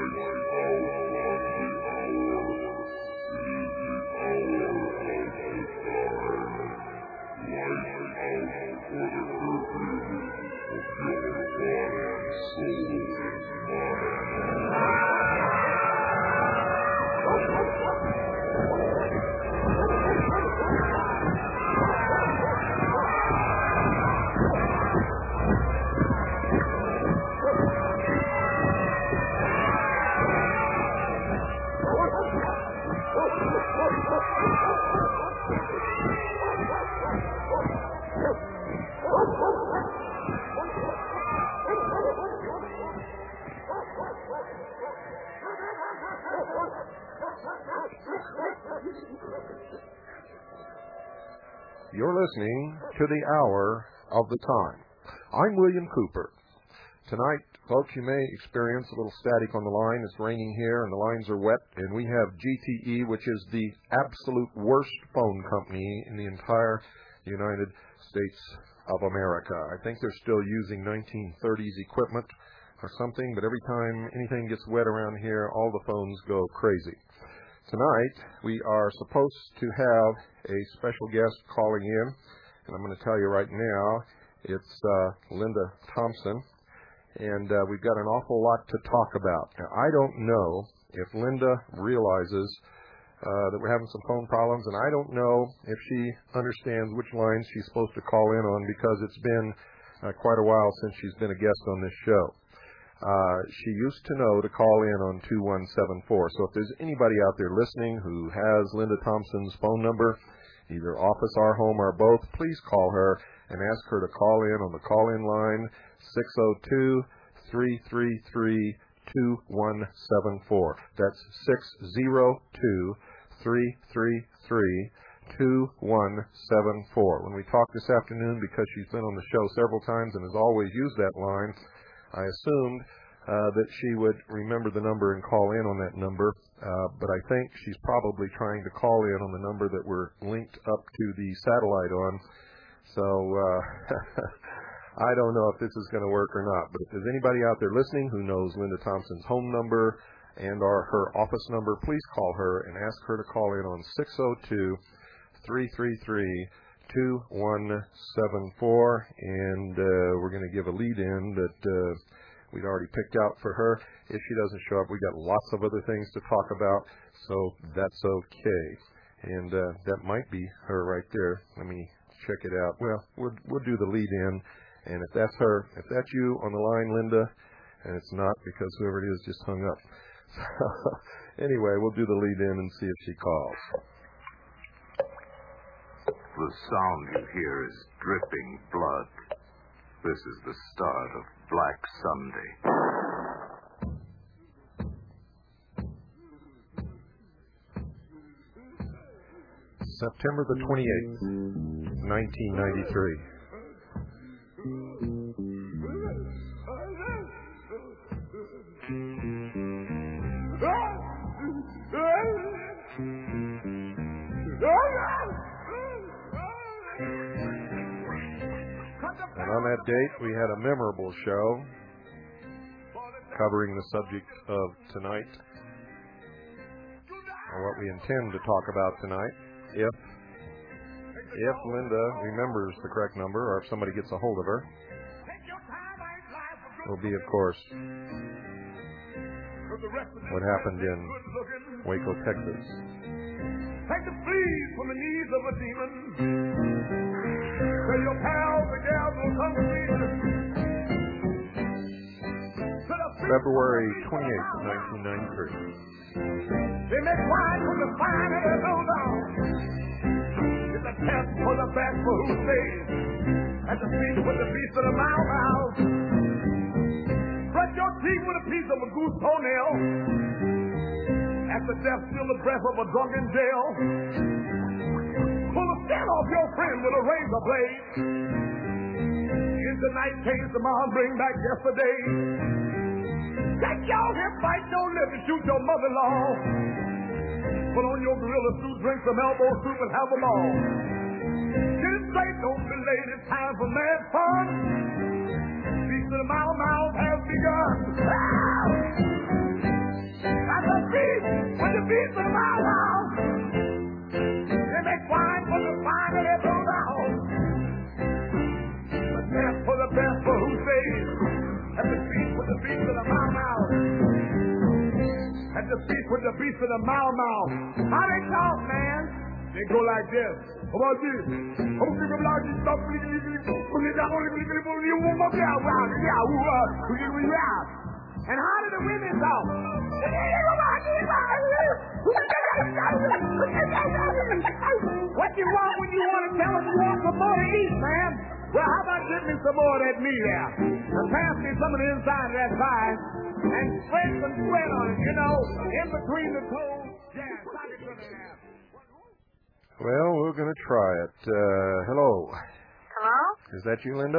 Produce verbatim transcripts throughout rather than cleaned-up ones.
You're listening to the Hour of the Time. I'm William Cooper. Tonight, folks, you may experience a little static on the line. It's raining here and the lines are wet, and we have G T E, which is the absolute worst phone company in the entire United States of America. I think they're still using nineteen thirties equipment or something, but every time anything gets wet around here, all the phones go crazy. Tonight, we are supposed to have a special guest calling in, and I'm going to tell you right now, it's uh, Linda Thompson, and uh, we've got an awful lot to talk about. Now, I don't know if Linda realizes uh, that we're having some phone problems, and I don't know if she understands which lines she's supposed to call in on, because it's been uh, quite a while since she's been a guest on this show. Uh, she used to know to call in on two one seven four. So if there's anybody out there listening who has Linda Thompson's phone number, either office or home or both, please call her and ask her to call in on the call-in line six oh two, three three three, two one seven four. That's six oh two, three three three, two one seven four. When we talked this afternoon, because she's been on the show several times and has always used that line, I assumed uh, that she would remember the number and call in on that number, uh, but I think she's probably trying to call in on the number that we're linked up to the satellite on. So uh, I don't know if this is going to work or not, but if there's anybody out there listening who knows Linda Thompson's home number and or her office number, please call her and ask her to call in on six oh two, three three three, two one seven four, and uh, we're going to give a lead-in that uh, we'd already picked out for her. If she doesn't show up, we got lots of other things to talk about, so that's okay. And uh, that might be her right there. Let me check it out. Well, we'll, we'll do the lead-in, and if that's her, if that's you on the line, Linda, and it's not because whoever it is just hung up. So anyway, we'll do the lead-in and see if she calls. The sound you hear is dripping blood. This is the start of Black Sunday. September the twenty-eighth, nineteen ninety-three. And on that date, we had a memorable show covering the subject of tonight, or what we intend to talk about tonight, if if Linda remembers the correct number, or if somebody gets a hold of her. Will be, of course, what happened in Waco, Texas. Take the fleas from the knees of a demon. Tell your pals the gals will come to me. February twenty-eighth, nineteen ninety-three. They make wine from the fine and they know down. It's a test for the best for who stays. At the feast with the beast of the mouth house. Brush your teeth with a piece of a goose toenail. After death, steal the breath of a drunken jail. Pull the skin off your friend with a razor blade. In the night, change the mom, bring back yesterday. Take your hip, bite your lip, and shoot your mother-in-law. Put on your gorilla suit, drink some elbow soup, and have them all. Get it straight, don't be late, it's time for mad fun. Feast of the mouth, mouth has begun. beast of the Mau Mau. They make wine for the fine and they blow down. But death for the best for who says. At the feast with the beast of the Mau Mau. At the feast with the beast of the Mau Mau. How they talk, man? They go like this. How about this? Oh, people like this stuff. And how do the women talk? What you want when you want to tell them you want some more to eat, man? Well, how about give me some more of that meat there? And pass me some of the inside of that pie and spread some sweat on it, you know, in between the toes. Yeah, stop it from there. Well, we're going to try it. Uh, hello. Hello? Is that you, Linda?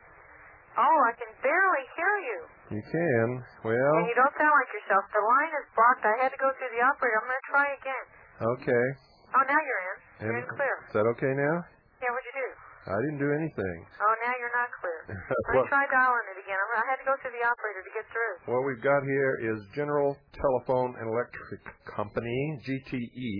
Oh, I can barely hear you. You can. Well. And you don't sound like yourself. The line is blocked. I had to go through the operator. I'm going to try again. Okay. Oh, now you're in. You're And in clear. Is that okay now? Yeah, what'd you do? I didn't do anything. Oh, now you're not clear. Let me try dialing it again. I'm, I had to go through the operator to get through. What we've got here is General Telephone and Electric Company, G T E.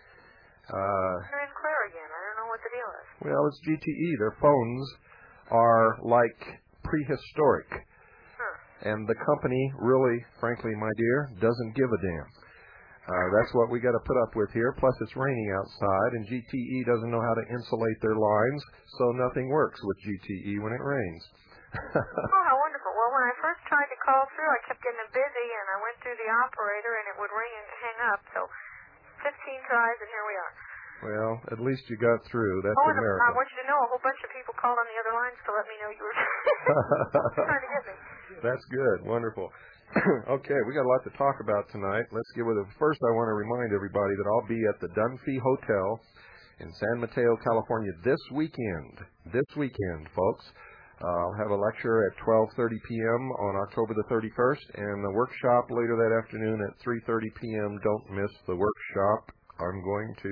Uh, You're in clear again. I don't know what the deal is. well, it's G T E. Their phones are like prehistoric. Huh. And the company really, frankly, my dear, doesn't give a damn. Uh, that's what we got to put up with here. Plus, it's raining outside, and G T E doesn't know how to insulate their lines, so nothing works with G T E when it rains. Oh, how wonderful. Well, when I first tried to call through, I kept getting busy, and I went through the operator, and it would ring and hang up. So fifteen tries, and here we are. Well, at least you got through. That's oh, a and miracle. I want you to know a whole bunch of people called on the other lines to let me know you were trying to get me. That's good. Wonderful. Okay, we got a lot to talk about tonight. Let's get with it. First, I want to remind everybody that I'll be at the Dunphy Hotel in San Mateo, California this weekend. This weekend, folks. Uh, I'll have a lecture at twelve thirty p.m. on October the thirty-first and a workshop later that afternoon at three thirty p.m. Don't miss the workshop. I'm going to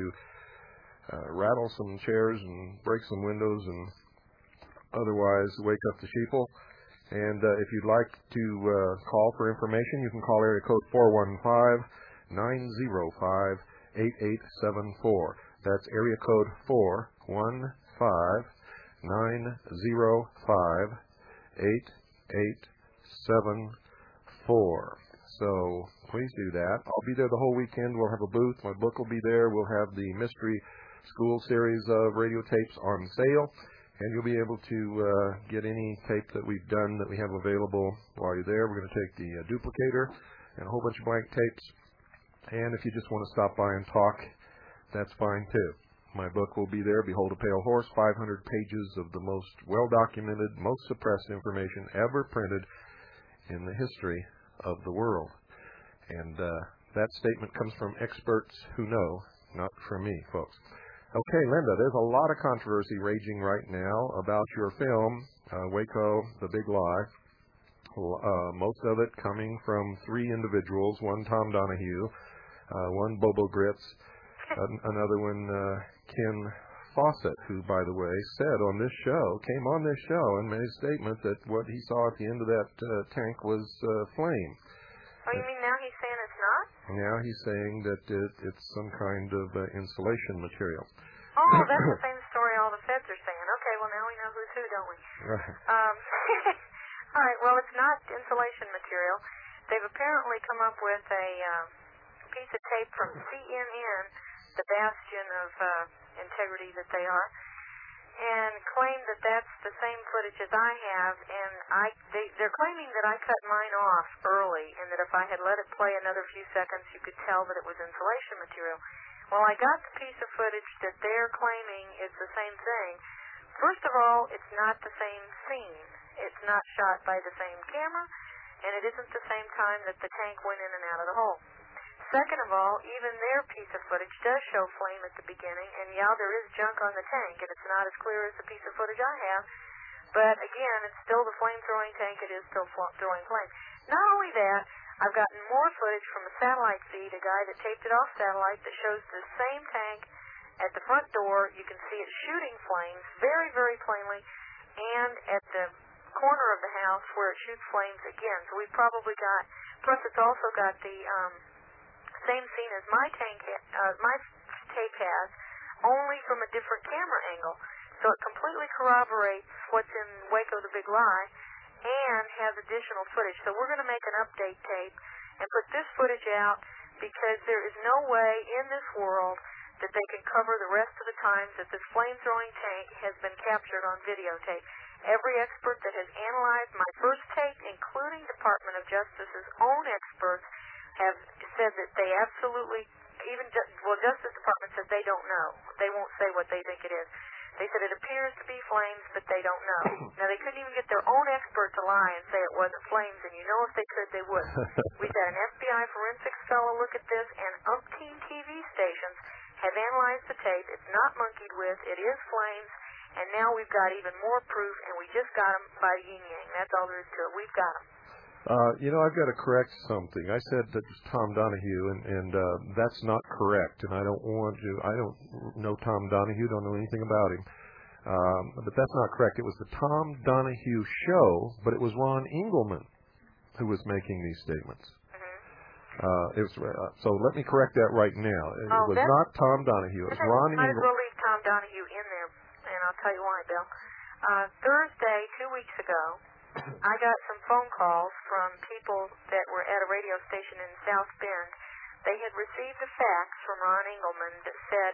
uh, rattle some chairs and break some windows and otherwise wake up the sheeple. And uh, if you'd like to uh, call for information, you can call area code four one five, nine zero five, eight eight seven four. That's area code four one five, nine zero five, eight eight seven four. So please do that. I'll be there the whole weekend. We'll have a booth. My book will be there. We'll have the Mystery School series of radio tapes on sale. And you'll be able to uh, get any tape that we've done that we have available while you're there. We're going to take the uh, duplicator and a whole bunch of blank tapes. And if you just want to stop by and talk, that's fine too. My book will be there, Behold a Pale Horse, five hundred pages of the most well-documented, most suppressed information ever printed in the history of the world. And uh, that statement comes from experts who know, not from me, folks. Okay, Linda, there's a lot of controversy raging right now about your film, uh, Waco, The Big Lie. Uh, most of it coming from three individuals, one Tom Donahue, uh, one Bobo Grits, uh, another one uh, Ken Fawcett, who, by the way, said on this show, came on this show and made a statement that what he saw at the end of that uh, tank was uh, flame. Oh, you mean now he's saying it's not? Now he's saying that it, it's some kind of uh, insulation material. Oh, that's the same story all the feds are saying. Okay, well, now we know who's who, don't we? Right. Um, all right, well, it's not insulation material. They've apparently come up with a um, piece of tape from C N N, the bastion of uh, integrity that they are, and claim that that's the same footage as I have, and I they, they're claiming that I cut mine off early, and that if I had let it play another few seconds, you could tell that it was insulation material. Well, I got the piece of footage that they're claiming is the same thing. First of all, it's not the same scene. It's not shot by the same camera, and it isn't the same time that the tank went in and out of the hole. Second of all, even their piece of footage does show flame at the beginning, and yeah, there is junk on the tank, and it's not as clear as the piece of footage I have, but again, it's still the flame-throwing tank, it is still fl- throwing flame. Not only that, I've gotten more footage from a satellite feed, a guy that taped it off satellite, that shows the same tank at the front door. You can see it shooting flames very, very plainly, and at the corner of the house where it shoots flames again. So we've probably got, plus it's also got the um, same scene as my tank, ha- uh, my tape has, only from a different camera angle. So it completely corroborates what's in Waco the Big Lie and has additional footage. So we're going to make an update tape and put this footage out because there is no way in this world that they can cover the rest of the times that this flame-throwing tank has been captured on videotape. Every expert that has analyzed my first tape, including Department of Justice's own experts, have said that they absolutely, even, well, Justice Department said they don't know. They won't say what they think it is. They said it appears to be flames, but they don't know. Now, they couldn't even get their own expert to lie and say it wasn't flames, and you know if they could, they would. We've had an F B I forensics fellow look at this, and umpteen T V stations have analyzed the tape. It's not monkeyed with. It is flames, and now we've got even more proof, and we just got them by yin yang. That's all there is to it. We've got them. Uh, you know, I've got to correct something. I said that was Tom Donahue, and, and uh, that's not correct. And I don't want to. I don't know Tom Donahue. Don't know anything about him. Um, but that's not correct. It was the Tom Donahue show, but it was Ron Engelman who was making these statements. Mm-hmm. Uh, it was, uh, so let me correct that right now. It oh, was not Tom Donahue. It was Ron Engelman. Might as well leave Tom Donahue in there, and I'll tell you why, Bill. Uh, Thursday, two weeks ago, I got some phone calls from people that were at a radio station in South Bend. They had received a fax from Ron Engelman that said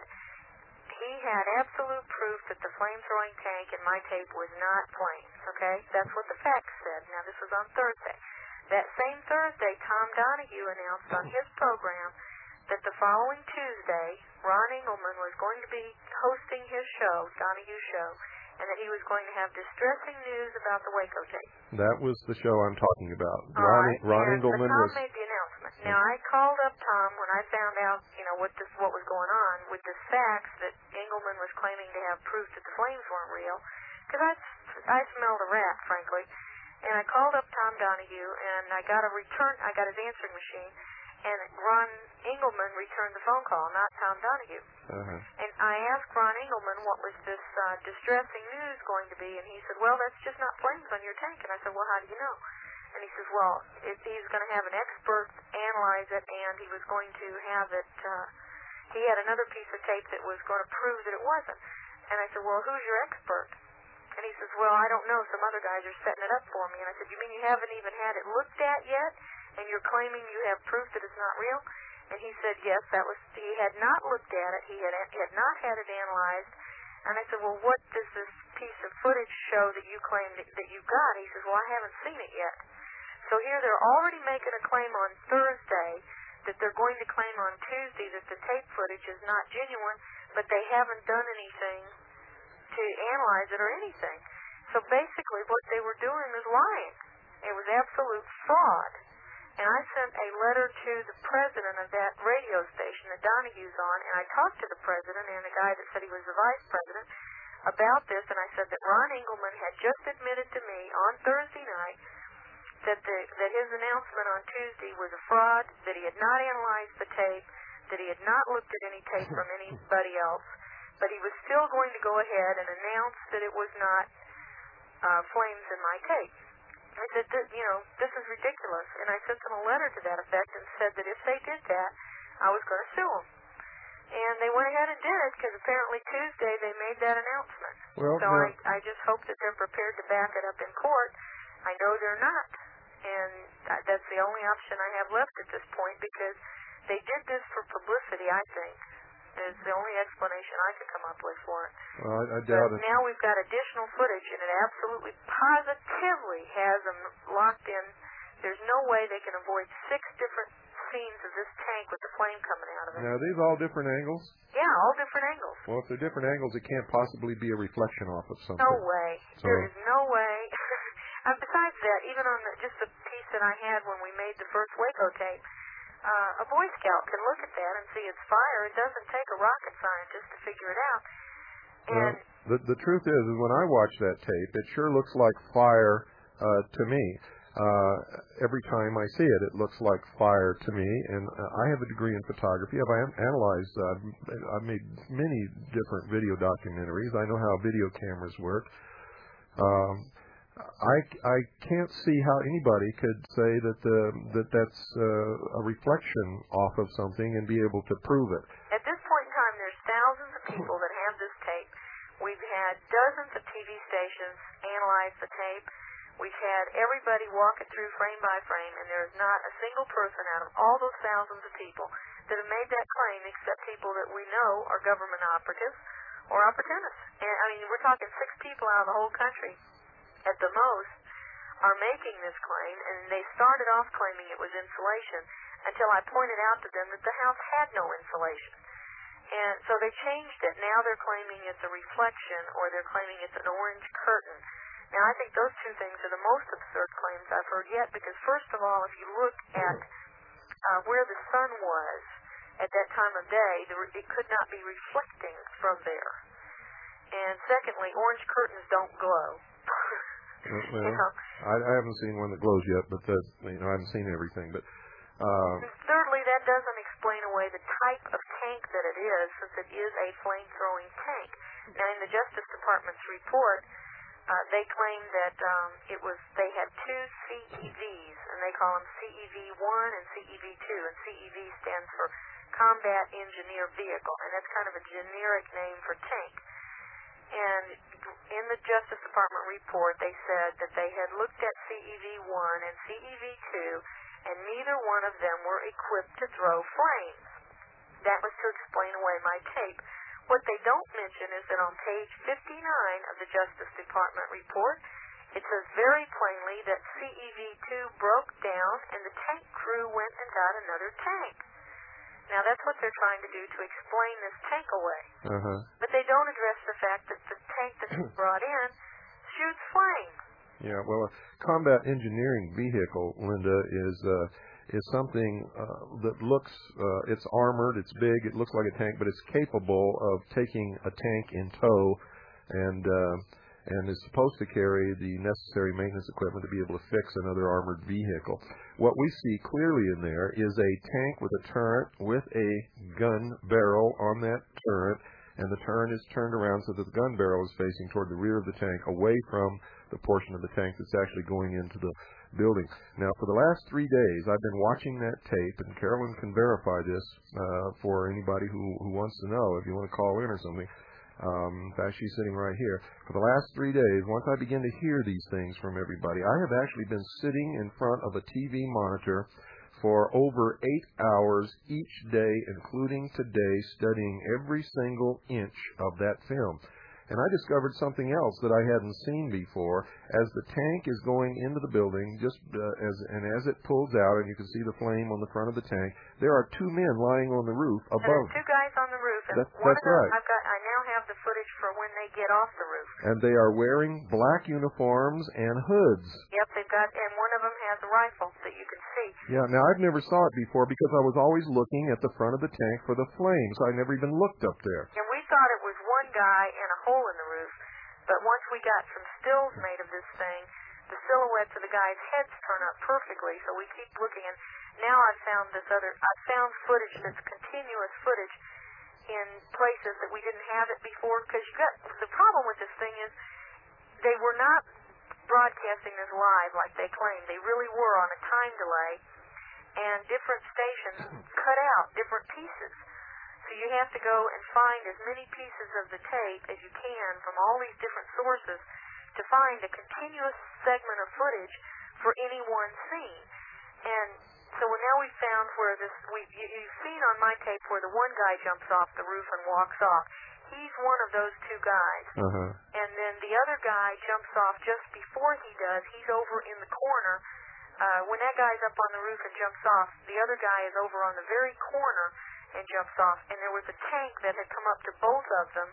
he had absolute proof that the flame-throwing tank in my tape was not flames, okay? That's what the fax said. Now, this was on Thursday. That same Thursday, Tom Donahue announced on his program that the following Tuesday, Ron Engelman was going to be hosting his show, Donahue Show, and that he was going to have distressing news about the Waco tape. That was the show I'm talking about. All Ron, right. Ron and Engelman Tom was... made the announcement. Now, I called up Tom when I found out, you know, what this what was going on with this fax that Engelman was claiming to have proof that the flames weren't real, because I, I smelled a rat, frankly. And I called up Tom Donahue, and I got a return. I got his answering machine, and Ron Engelman returned the phone call, not Tom Donahue. Uh-huh. And I asked Ron Engelman what was this uh, distressing news going to be, and he said, well, that's just not flames on your tank. And I said, well, how do you know? And he says, well, it, he's going to have an expert analyze it, and he was going to have it, uh, he had another piece of tape that was going to prove that it wasn't. And I said, well, who's your expert? And he says, well, I don't know. Some other guys are setting it up for me. And I said, you mean you haven't even had it looked at yet? And you're claiming you have proof that it's not real? And he said, yes, that was, he had not looked at it. He had, had not had it analyzed. And I said, well, what does this piece of footage show that you claim that, that you got? He says, well, I haven't seen it yet. So here they're already making a claim on Thursday that they're going to claim on Tuesday that the tape footage is not genuine, but they haven't done anything to analyze it or anything. So basically what they were doing was lying. It was absolute fraud. And I sent a letter to the president of that radio station that Donahue's on, and I talked to the president and the guy that said he was the vice president about this, and I said that Ron Engelman had just admitted to me on Thursday night that the, that his announcement on Tuesday was a fraud, that he had not analyzed the tape, that he had not looked at any tape from anybody else, but he was still going to go ahead and announce that it was not uh, flames in my tape. I said, you know, this is ridiculous. And I sent them a letter to that effect and said that if they did that, I was going to sue them. And they went ahead and did it because apparently Tuesday they made that announcement. Well, so now, I, I just hope that they're prepared to back it up in court. I know they're not. And that's the only option I have left at this point because they did this for publicity, I think. Is the only explanation I could come up with for it. Well, I, I doubt but it. Now we've got additional footage, and it absolutely, positively has them locked in. There's no way they can avoid six different scenes of this tank with the flame coming out of it. Now, are these all different angles? Yeah, all different angles. Well, if they're different angles, it can't possibly be a reflection off of something. No way. So, there is no way. And besides that, even on the, just the piece that I had when we made the first Waco tape, Uh, a Boy Scout can look at that and see it's fire. It doesn't take a rocket scientist to figure it out. And well, the the truth is, is when I watch that tape, it sure looks like fire uh, to me. Uh, every time I see it, it looks like fire to me. And uh, I have a degree in photography. I've analyzed. Uh, I've made many different video documentaries. I know how video cameras work. Um, I, I can't see how anybody could say that the, that that's uh, a reflection off of something and be able to prove it. At this point in time, there's thousands of people that have this tape. We've had dozens of T V stations analyze the tape. We've had everybody walk it through frame by frame, and there's not a single person out of all those thousands of people that have made that claim except people that we know are government operatives or opportunists. And, I mean, we're talking six people out of the whole country at the most are making this claim, and they started off claiming it was insulation until I pointed out to them that the house had no insulation. And so they changed it. Now they're claiming it's a reflection, or they're claiming it's an orange curtain. Now, I think those two things are the most absurd claims I've heard yet, because first of all, if you look at uh, where the sun was at that time of day, it could not be reflecting from there. And secondly, orange curtains don't glow. Well, you know? I, I haven't seen one that glows yet, but that, you know, I haven't seen everything. But uh, thirdly, that doesn't explain away the type of tank that it is, since it is a flame-throwing tank. Now, in the Justice Department's report, uh, they claim that um, it was they had two C E Vs, and they call them C E V one and C E V two, and C E V stands for Combat Engineer Vehicle, and that's kind of a generic name for tank. And in the Justice Department report, they said that they had looked at C E V one and C E V two, and neither one of them were equipped to throw flames. That was to explain away my tape. What they don't mention is that on page fifty-nine of the Justice Department report, it says very plainly that C E V two broke down and the tank crew went and got another tank. Now, that's what they're trying to do to explain this tank away. uh-huh. But they don't address the fact that the tank that's brought in shoots flames. Yeah, well, a combat engineering vehicle, Linda, is uh, is something uh, that looks, uh, it's armored, it's big, it looks like a tank, but it's capable of taking a tank in tow and uh, and is supposed to carry the necessary maintenance equipment to be able to fix another armored vehicle. What we see clearly in there is a tank with a turret with a gun barrel on that turret, and the turret is turned around so that the gun barrel is facing toward the rear of the tank, away from the portion of the tank that's actually going into the building. Now, for the last three days, I've been watching that tape, and Carolyn can verify this uh, for anybody who, who wants to know, if you want to call in or something. Um, in fact, she's sitting right here. For the last three days, once I begin to hear these things from everybody, I have actually been sitting in front of a T V monitor for over eight hours each day, including today, studying every single inch of that film. And I discovered something else that I hadn't seen before. As the tank is going into the building, just uh, as and as it pulls out, and you can see the flame on the front of the tank, there are two men lying on the roof above. There's two guys on the roof, and that, one that's of them, right. I've got, I now have the footage for when they get off the roof. And they are wearing black uniforms and hoods. Yep, they've got, and one of them has a rifle that you can see. Yeah, now I've never saw it before because I was always looking at the front of the tank for the flames. I never even looked up there. And we thought it was one guy and a hole in the roof, but once we got some stills made of this thing, the silhouettes of the guys' heads turn up perfectly, so we keep looking, and now I've found this other, I've found footage that's continuous footage in places that we didn't have it before, because you got, the problem with this thing is they were not broadcasting this live like they claimed. They really were on a time delay, and different stations cut out different pieces. So you have to go and find as many pieces of the tape as you can from all these different sources to find a continuous segment of footage for any one scene. And so now we've found where this, we, you, you've seen on my tape where the one guy jumps off the roof and walks off. He's one of those two guys. Uh-huh. And then the other guy jumps off just before he does. He's over in the corner. Uh, when that guy's up on the roof and jumps off, the other guy is over on the very corner and jumps off. And there was a tank that had come up to both of them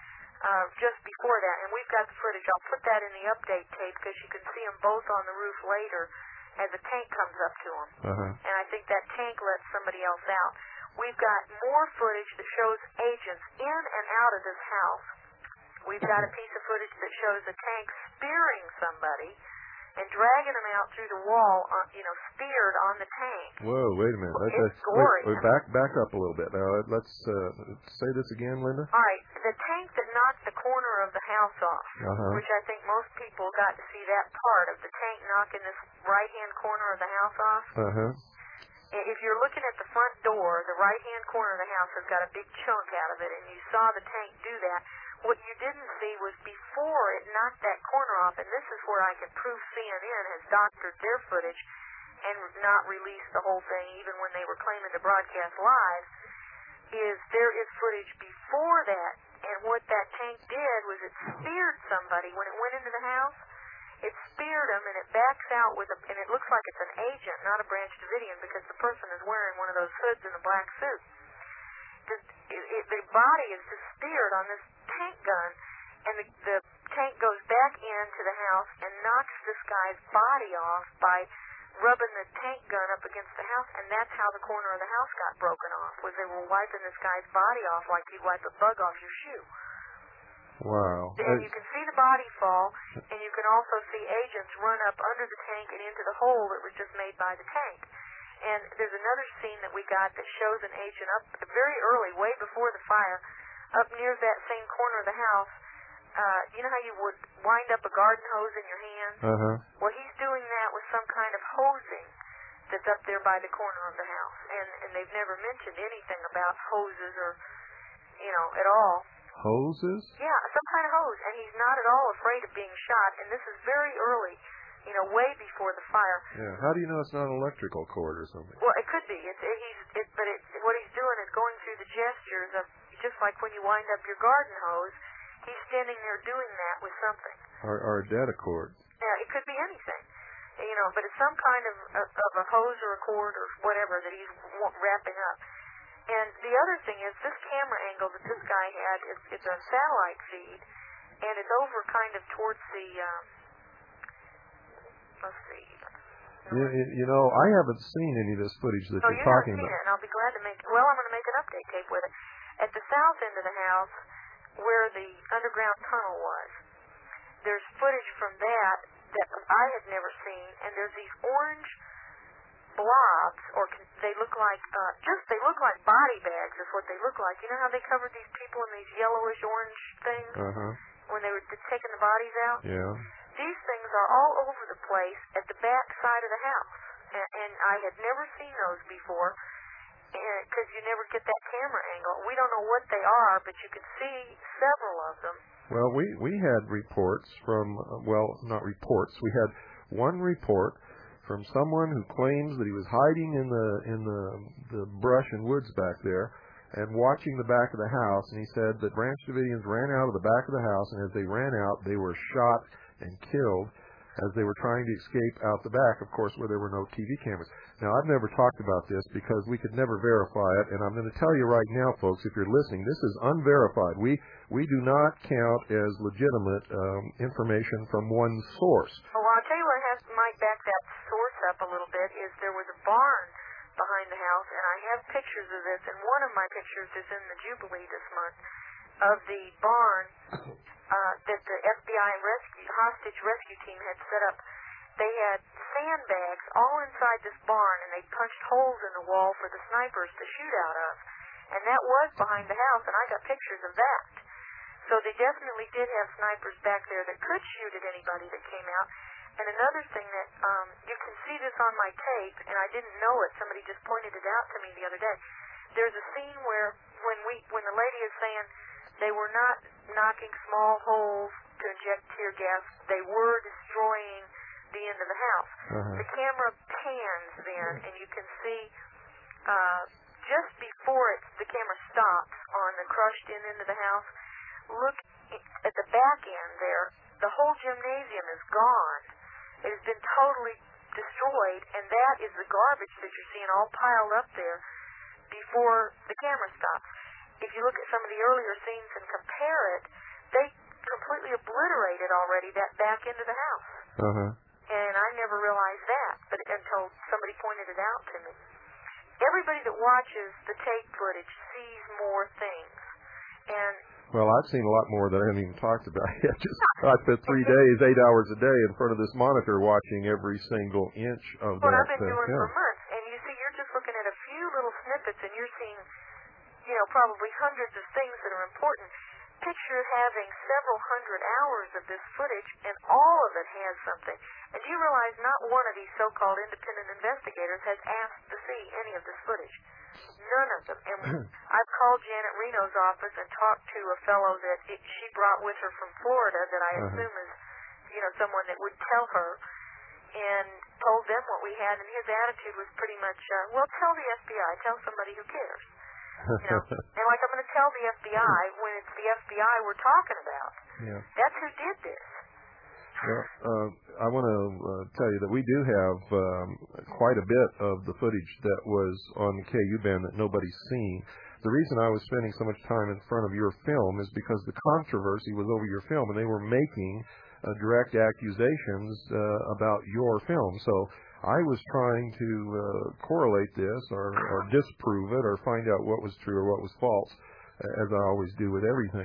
uh, just before that. And we've got the footage. I'll put that in the update tape because you can see them both on the roof later as a tank comes up to them. Uh-huh. And I think that tank lets somebody else out. We've got more footage that shows agents in and out of this house. We've got a piece of footage that shows a tank spearing somebody. and dragging them out through the wall, on, you know, speared on the tank. Whoa, wait a minute. Let's, It's let's, gory. wait, wait, back, back up a little bit. Now, let's uh, say this again, Linda. All right, the tank that knocked the corner of the house off, Uh-huh. which I think most people got to see that part of the tank knocking this right-hand corner of the house off. Uh-huh. If you're looking at the front door, the right-hand corner of the house has got a big chunk out of it, and you saw the tank do that. What you didn't see was before it knocked that corner off, and this is where I can prove C N N has doctored their footage and not released the whole thing, even when they were claiming to broadcast live, is there is footage before that, and what that tank did was it speared somebody. When it went into the house, it speared them, and it backs out with a, and it looks like it's an agent, not a Branch Davidian, because the person is wearing one of those hoods and a black suit. The, it, it, the body is just speared on this tank gun, and the, the tank goes back into the house and knocks this guy's body off by rubbing the tank gun up against the house, and that's how the corner of the house got broken off, was they were wiping this guy's body off like you'd wipe a bug off your shoe. Wow. And you can see the body fall, and you can also see agents run up under the tank and into the hole that was just made by the tank. And there's another scene that we got that shows an agent up very early, way before the fire, up near that same corner of the house. Uh, you know how you would wind up a garden hose in your hand? Uh-huh. Well, he's doing that with some kind of hosing that's up there by the corner of the house. And, and they've never mentioned anything about hoses or, you know, at all. Hoses? Yeah, some kind of hose. And he's not at all afraid of being shot. And this is very early, you know, way before the fire. Yeah. How do you know it's not an electrical cord or something? Well, it could be. It's, it, he's, it, but it, what he's doing is going through the gestures of, just like when you wind up your garden hose, he's standing there doing that with something. Or, or a data cord. Yeah, it could be anything. You know, but it's some kind of, of, of a hose or a cord or whatever that he's w- wrapping up. And the other thing is, this camera angle that this guy had, is, it's a satellite feed, and it's over kind of towards the, um, let's see. You, you know, I haven't seen any of this footage that Oh, you're you talking haven't seen about. it, and I'll be glad to make, well, I'm going to make an update tape with it. At the south end of the house, where the underground tunnel was, there's footage from that that I had never seen, and there's these orange blobs, or con- they look like, uh, just, they look like body bags is what they look like. You know how they covered these people in these yellowish orange things Uh-huh. when they were t- taking the bodies out? Yeah. These things are all over the place at the back side of the house, and, and I had never seen those before, because you never get that camera angle. We don't know what they are, but you can see several of them. Well, we, we had reports from, uh, well, not reports. We had one report from someone who claims that he was hiding in the in the the brush and woods back there and watching the back of the house, and he said that Branch Davidians ran out of the back of the house, and as they ran out, they were shot and killed as they were trying to escape out the back, of course, where there were no T V cameras. Now, I've never talked about this because we could never verify it, and I'm going to tell you right now, folks, if you're listening, this is unverified. We we do not count as legitimate um, information from one source. Well, I'll tell you what has might back that source up a little bit is there was a barn behind the house, and I have pictures of this, and one of my pictures is in the Jubilee this month of the barn uh, that the F B I rescue hostage rescue team had set up. They had sandbags all inside this barn, and they punched holes in the wall for the snipers to shoot out of. And that was behind the house, and I got pictures of that. So they definitely did have snipers back there that could shoot at anybody that came out. And another thing that, um, you can see this on my tape, and I didn't know it, somebody just pointed it out to me the other day. There's a scene where when we, when the lady is saying they were not knocking small holes to inject tear gas, they were destroying the end of the house. Uh-huh. The camera pans then, and you can see uh, just before it, the camera stops on the crushed in end of the house. Look at the back end there. The whole gymnasium is gone. It has been totally destroyed, and that is the garbage that you're seeing all piled up there before the camera stops. If you look at some of the earlier scenes and compare it, they completely obliterated already that back end of the house. Uh-huh. And I never realized that, but until somebody pointed it out to me. Everybody that watches the tape footage sees more things. And Well, I've seen a lot more that I haven't even talked about yet. Just I spent three days, eight hours a day in front of this monitor watching every single inch of what that. What I've been uh, doing yeah. for months, and you see, you're just looking at a few little snippets, and you're seeing, you know, probably hundreds of things that are important. Picture having several hundred hours of this footage, and all of it has something. And do you realize not one of these so-called independent investigators has asked to see any of this footage? None of them. And I've called Janet Reno's office and talked to a fellow that it, she brought with her from Florida that I Uh-huh. assume is, you know, someone that would tell her, and told them what we had, and his attitude was pretty much, uh, well, tell the F B I, tell somebody who cares. You know, and like I'm going to tell the F B I when it's the F B I we're talking about. Yeah. That's who did this. Well, uh, I want to uh, tell you that we do have um, quite a bit of the footage that was on the K U band that nobody's seen. The reason I was spending so much time in front of your film is because the controversy was over your film, and they were making uh, direct accusations uh, about your film. So I was trying to uh, correlate this or, or disprove it or find out what was true or what was false, as I always do with everything.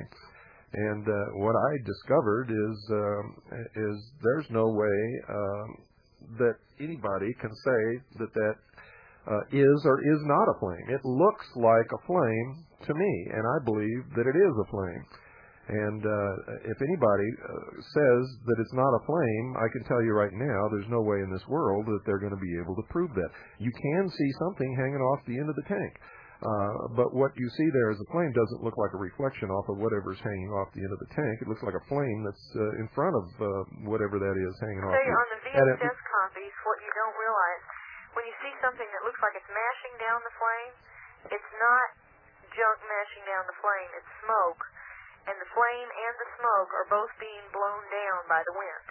And uh, what I discovered is um, is there's no way um, that anybody can say that that uh, is or is not a flame. It looks like a flame to me, and I believe that it is a flame. And uh, if anybody uh, says that it's not a flame, I can tell you right now there's no way in this world that they're going to be able to prove that. You can see something hanging off the end of the tank. Uh, but what you see there as a flame doesn't look like a reflection off of whatever's hanging off the end of the tank. It looks like a flame that's uh, in front of uh, whatever that is hanging off. Say on the V H S it, copies, what you don't realize, when you see something that looks like it's mashing down the flame, it's not junk mashing down the flame, it's smoke. And the flame and the smoke are both being blown down by the wind.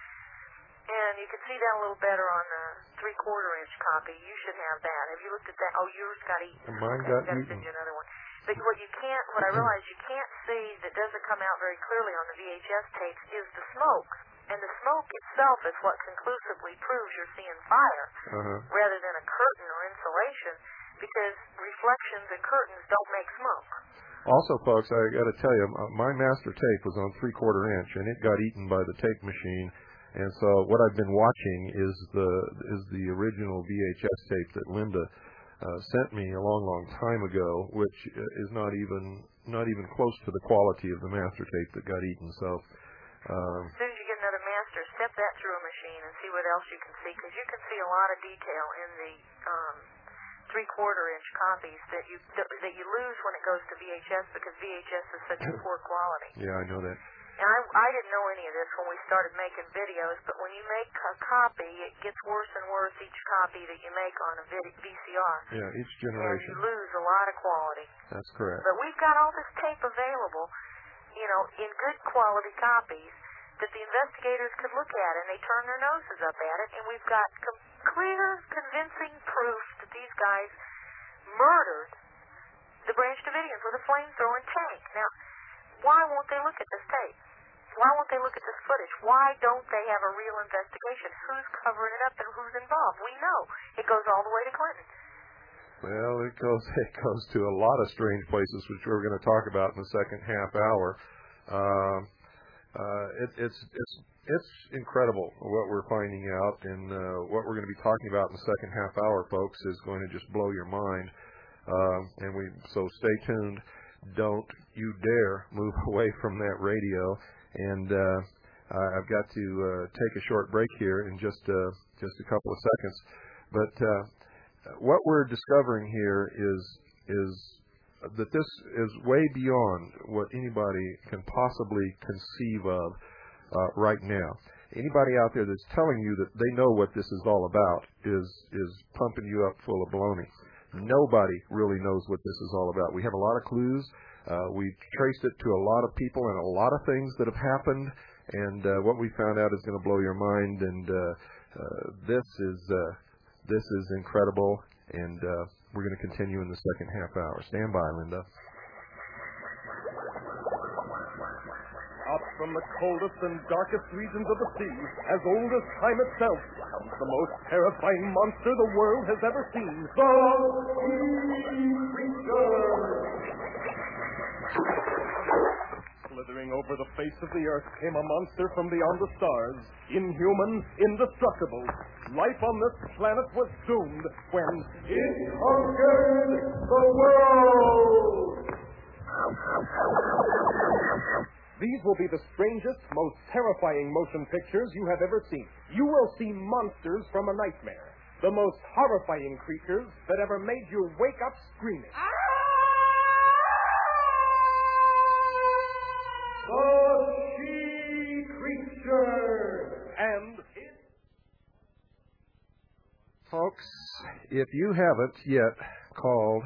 And you can see that a little better on the three-quarter inch copy. You should have that. Have you looked at that? Oh, yours got eaten. Mine okay, got I've got to eaten. send you another one. But what you can't, what I realize you can't see that doesn't come out very clearly on the V H S tapes is the smoke. And the smoke itself is what conclusively proves you're seeing fire, uh-huh. rather than a curtain or insulation, because reflections and curtains don't make smoke. Also, folks, I got to tell you, my master tape was on three-quarter inch, and it got eaten by the tape machine. And so what I've been watching is the is the original V H S tape that Linda uh, sent me a long, long time ago, which is not even not even close to the quality of the master tape that got eaten. So um, as soon as you get another master, step that through a machine and see what else you can see, because you can see a lot of detail in the um, three-quarter inch copies that you that you lose when it goes to V H S, because V H S is such a poor quality. Yeah, I know that. And I, I didn't know any of this when we started making videos, but when you make a copy, it gets worse and worse each copy that you make on a vid- V C R. Yeah, each And generation. you lose a lot of quality. That's correct. But we've got all this tape available, you know, in good quality copies that the investigators could look at, and they turn their noses up at it, and we've got com- clear, convincing proof that these guys murdered the Branch Davidians with a flamethrower tank. Now, why won't they look at this tape? Why won't they look at this footage? Why don't they have a real investigation? Who's covering it up and who's involved? We know. It goes all the way to Clinton. Well, it goes it goes to a lot of strange places, which we're going to talk about in the second half hour. Uh, uh, it, it's it's it's incredible what we're finding out, and uh, what we're going to be talking about in the second half hour, folks, is going to just blow your mind. Uh, and we so stay tuned. Don't you dare move away from that radio. And uh, I've got to uh, take a short break here in just uh, just a couple of seconds. But uh, what we're discovering here is is that this is way beyond what anybody can possibly conceive of uh, right now. Anybody out there that's telling you that they know what this is all about is is pumping you up full of baloney. Nobody really knows what this is all about. We have a lot of clues. Uh, we've traced it to a lot of people and a lot of things that have happened, and uh, what we found out is going to blow your mind. And uh, uh, this is uh, this is incredible, and uh, we're going to continue in the second half hour. Stand by, Linda. Up from the coldest and darkest regions of the sea, as old as time itself, comes the most terrifying monster the world has ever seen. The Sea Creature! Slithering over the face of the earth came a monster from beyond the stars. Inhuman, indestructible. Life on this planet was doomed when it conquered the world. These will be the strangest, most terrifying motion pictures you have ever seen. You will see monsters from a nightmare. The most horrifying creatures that ever made you wake up screaming. The She Creature. And it... Folks, if you haven't yet called...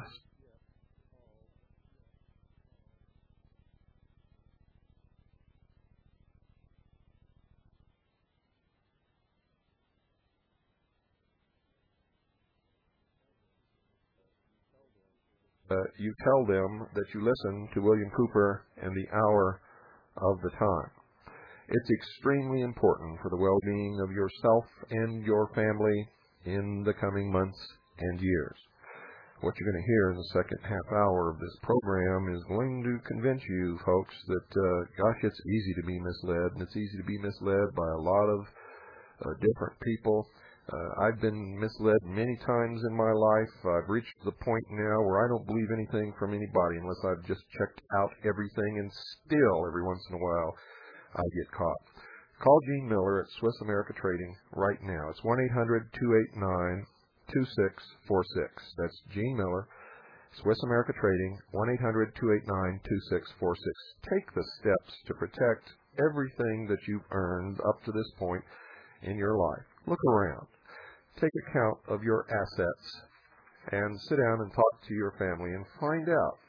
Uh, you tell them that you listen to William Cooper and the Hour of the Time. It's extremely important for the well-being of yourself and your family in the coming months and years. What you're going to hear in the second half hour of this program is going to convince you, folks, that, uh, gosh, it's easy to be misled, and it's easy to be misled by a lot of uh, different people. Uh, I've been misled many times in my life. I've reached the point now where I don't believe anything from anybody unless I've just checked out everything, and still, every once in a while, I get caught. Call Gene Miller at Swiss America Trading right now. It's one eight hundred, two eight nine, two six four six. That's Gene Miller, Swiss America Trading, one eight hundred, two eight nine, two six four six. Take the steps to protect everything that you've earned up to this point in your life. Look around. Take account of your assets and sit down and talk to your family and find out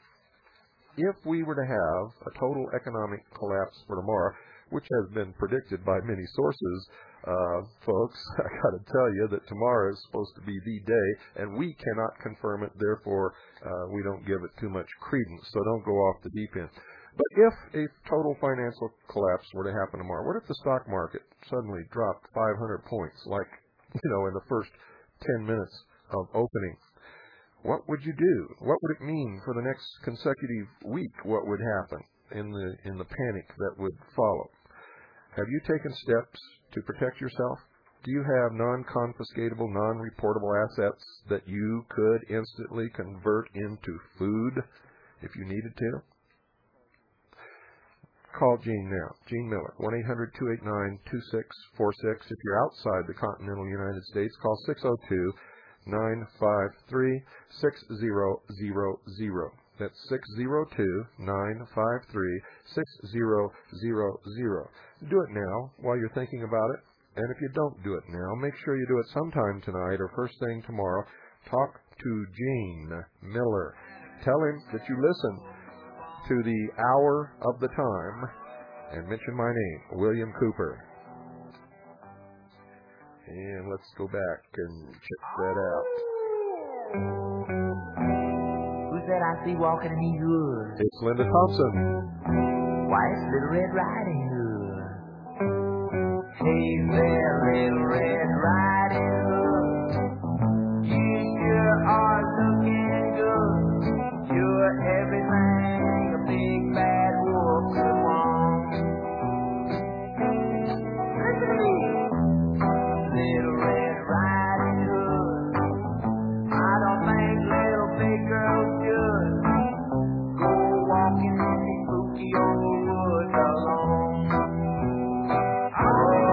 if we were to have a total economic collapse for tomorrow, which has been predicted by many sources, uh, folks, I got to tell you that tomorrow is supposed to be the day, and we cannot confirm it. Therefore, uh, we don't give it too much credence, so don't go off the deep end. But if a total financial collapse were to happen tomorrow, what if the stock market suddenly dropped five hundred points, like, you know, in the first ten minutes of opening? What would you do? What would it mean for the next consecutive week? What would happen in the in the panic that would follow? Have you taken steps to protect yourself? Do you have non-confiscatable, non-reportable assets that you could instantly convert into food if you needed to? Call Gene now. Gene Miller, one eight hundred, two eight nine, two six four six. If you're outside the continental United States, call six oh two, nine five three, six zero zero zero. That's six oh two, nine five three, six zero zero zero. Do it now while you're thinking about it. And if you don't do it now, make sure you do it sometime tonight or first thing tomorrow. Talk to Gene Miller. Tell him that you listen to the Hour of the Time and mention my name, William Cooper. And let's go back and check that out. Who's that I see walking in these woods? It's Linda Thompson. Why, it's Little Red Riding Hood. Hey there, Little Red Riding Hood. You sure are looking good. You're everything a big bad wolf could want. Listen to me. Little Red Riding Hood. I don't think little big girls should go walking in these spooky old woods alone. Oh,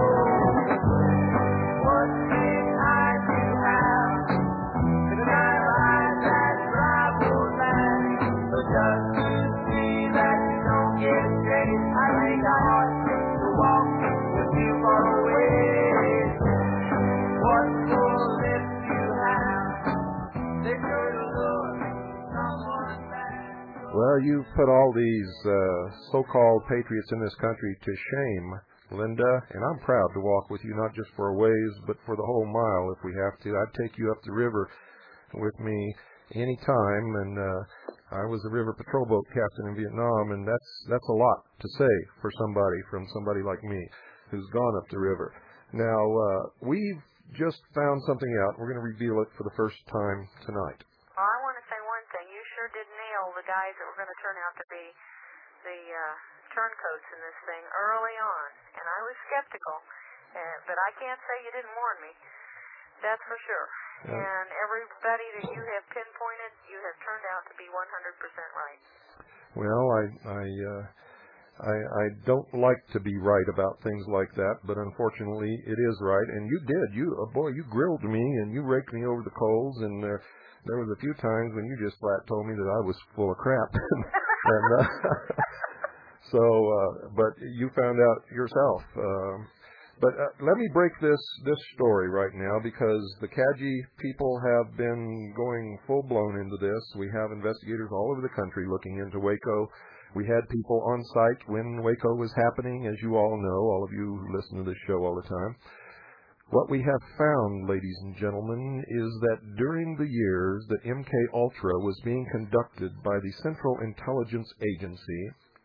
what big eyes you have. Could I ride that rival line? But just to see that you don't get chased, I think I ought to walk with you for a ways. What full lips you have, they sure to look someone bad. Well, you've put all these uh, so-called patriots in this country to shame, Linda, and I'm proud to walk with you, not just for a ways, but for the whole mile if we have to. I'd take you up the river with me any time, and uh, I was a river patrol boat captain in Vietnam, and that's that's a lot to say for somebody, from somebody like me who's gone up the river. Now, uh, we've just found something out. We're going to reveal it for the first time tonight. Well, I want to say one thing. You sure did nail the guys that were going to turn out to be the uh, turncoats in this thing early on, and I was skeptical, uh, but I can't say you didn't warn me. That's for sure. Yeah. And everybody that you have pinpointed, you have turned out to be one hundred percent right. Well, I I, uh, I I don't like to be right about things like that, but unfortunately it is right. And you did. You oh boy, you grilled me and you raked me over the coals, and uh, there was a few times when you just flat told me that I was full of crap. and uh, so, uh, but you found out yourself. Um, But uh, let me break this this story right now, because the Kaji people have been going full-blown into this. We have investigators all over the country looking into Waco. We had people on site when Waco was happening, as you all know, all of you who listen to this show all the time. What we have found, ladies and gentlemen, is that during the years that M K Ultra was being conducted by the Central Intelligence Agency,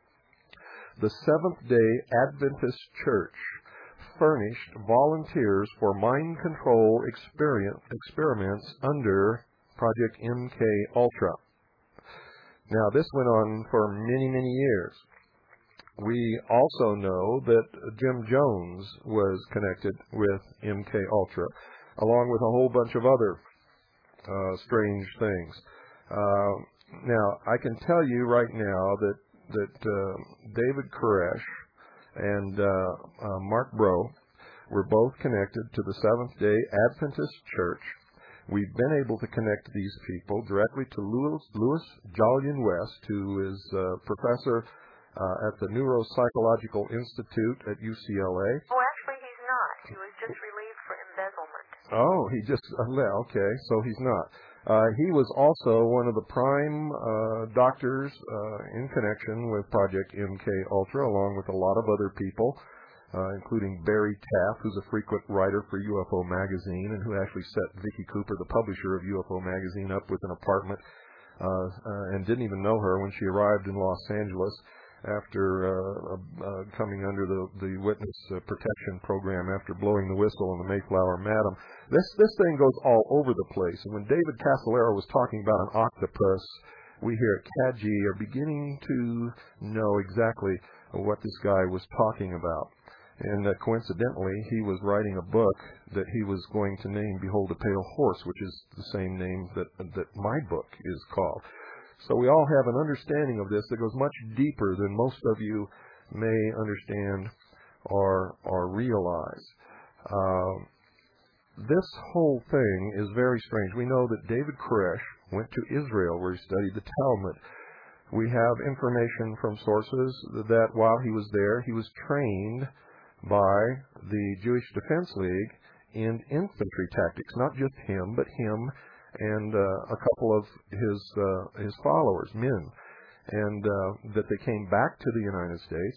the Seventh-day Adventist Church furnished volunteers for mind control experience, experiments under Project M K Ultra. Now, this went on for many, many years. We also know that Jim Jones was connected with M K Ultra, along with a whole bunch of other uh, strange things. Uh, now, I can tell you right now that that uh, David Koresh and uh, uh, Mark Bro were both connected to the Seventh-day Adventist Church. We've been able to connect these people directly to Louis, Louis Jolyon West, who is a professor uh, at the Neuropsychological Institute at U C L A. Oh, actually, he's not. He was just relieved for embezzlement. Oh, he just, uh, okay, so he's not. Uh, he was also one of the prime uh, doctors uh, in connection with Project M K Ultra, along with a lot of other people, uh, including Barry Taft, who's a frequent writer for U F O Magazine, and who actually set Vicki Cooper, the publisher of U F O Magazine, up with an apartment, uh, uh, and didn't even know her when she arrived in Los Angeles after uh, uh, coming under the, the witness uh, protection program after blowing the whistle on the Mayflower Madam. This this thing goes all over the place. And when David Casolaro was talking about an octopus, we here at Kaji are beginning to know exactly what this guy was talking about. And uh, coincidentally, he was writing a book that he was going to name Behold a Pale Horse, which is the same name that that my book is called. So we all have an understanding of this that goes much deeper than most of you may understand or or realize. Uh, this whole thing is very strange. We know that David Koresh went to Israel where he studied the Talmud. We have information from sources that while he was there, he was trained by the Jewish Defense League in infantry tactics. Not just him, but him and uh, a couple of his uh, his followers, men, and uh, that they came back to the United States.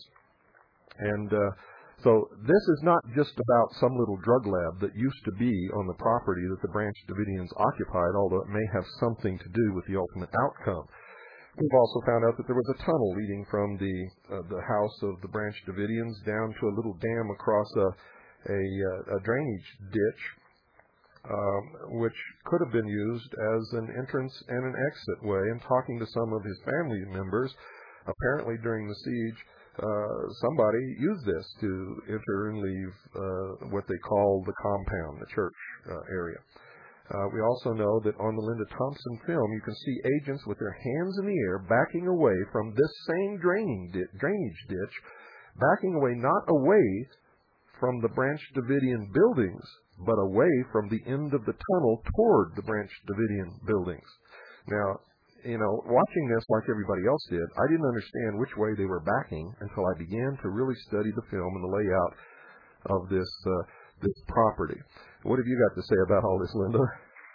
And uh, so this is not just about some little drug lab that used to be on the property that the Branch Davidians occupied, although it may have something to do with the ultimate outcome. We've also found out that there was a tunnel leading from the uh, the house of the Branch Davidians down to a little dam across a a, a drainage ditch, Um, which could have been used as an entrance and an exit way. And talking to some of his family members, apparently during the siege, uh, somebody used this to enter and leave uh, what they call the compound, the church uh, area. Uh, we also know that on the Linda Thompson film, you can see agents with their hands in the air backing away from this same draining di- drainage ditch, backing away not away from the Branch Davidian buildings, but away from the end of the tunnel toward the Branch Davidian buildings. Now, you know, watching this like everybody else did, I didn't understand which way they were backing until I began to really study the film and the layout of this uh, this property. What have you got to say about all this, Linda?